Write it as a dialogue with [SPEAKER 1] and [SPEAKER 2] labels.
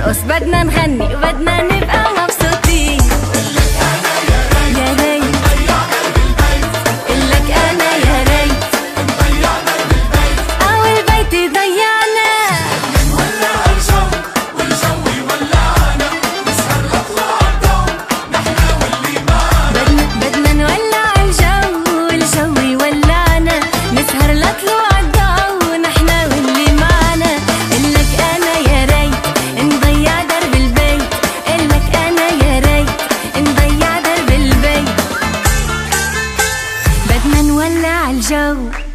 [SPEAKER 1] نرقص، بدنا نغني وبدنا نبقى مبسوطين. يا ريت قلك أنا يا ريت أو البيت ضيعنا.
[SPEAKER 2] نولع الجو والجو يولعنا، نسهر نطلع الضو نحنا واللي معنا.
[SPEAKER 1] بدنا نولع الجو والجو يولعنا، نسهر لطلوع الضو نحنا واللي معنا. قلك أنا يا ريت نضيع درب البيت، قلك أنا يا ريت نضيع درب البيت. بدنا نولع الجو